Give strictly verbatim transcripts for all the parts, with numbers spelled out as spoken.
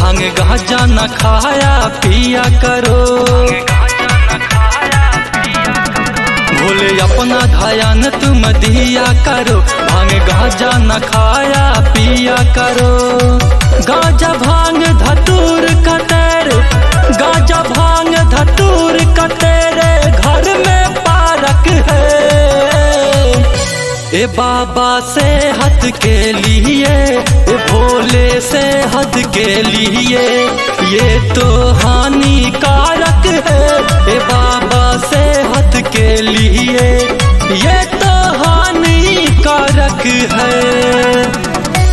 भांग गांजा न खाया पिया करो। भोले अपना ध्यान तुम दिया करो, भांग गांजा न खाया पिया करो। गांजा भांग धतूर का तेरे, गांजा भांग धतूर का तेरे घर में पारक है। ए बाबा सेहत के लिए, ए भोले सेहत के लिए, ये तो हानिकारक है। ए बाबा सेहत के लिए, ये तो हानिकारक है।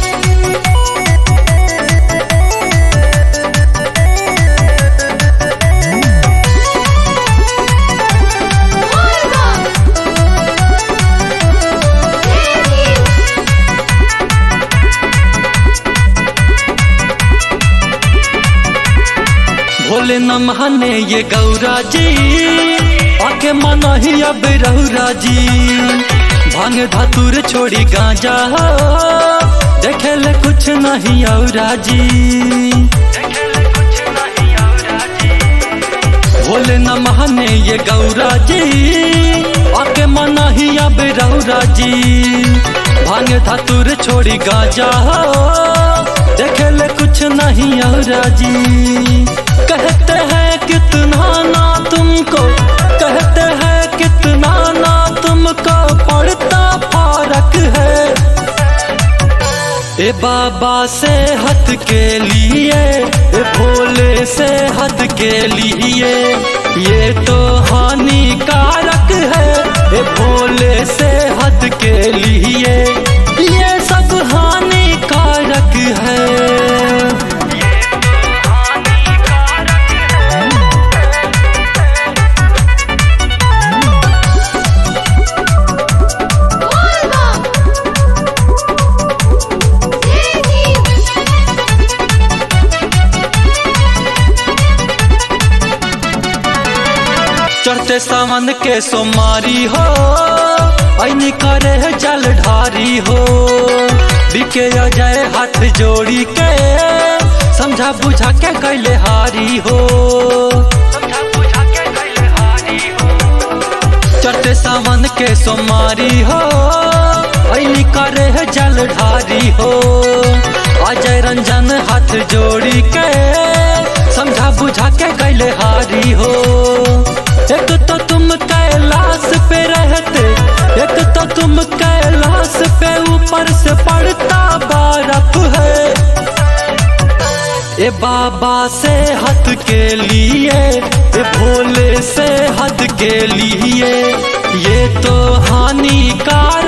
भोले न माने ये गौरा जी, आके माना ही अब रहुरा जी। भांग धतूर छोड़ी गांजा, देखे ले कुछ नहीं औरा जी। भोले न माने ये गौरा जी, आके माना ही अब रहुरा जी। भांग धतूर छोड़ी गांजा, देखे ले कुछ नहीं औरा जी। कहते हैं कितना ना तुमको, कहते हैं कितना ना तुमको पड़ता फर्क है। ए बाबा सेहत के लिए, ए भोले सेहत के लिए, ये तो हानिकारक है। ए भोले सेहत के लिए, ये सब हानिकारक है। चढ़ते सावन के सोमारी हो, ऐनी करे जल ढारी हो। बिके अजय हाथ जोड़ी के, समझा बुझा के कैले हारी हो। चढ़ते सावन के सोमारी हो, ऐनी करे जल ढारी हो। अजय रंजन हाथ जोड़ी के, समझा बुझा के कैले हारी हो। एक तो तुम कैलाश पे रहते, एक तो तुम कैलाश पे ऊपर से पड़ता बर्फ है। ए बाबा सेहत के लिए, ए भोले सेहत के लिए, ये तो हानिकारक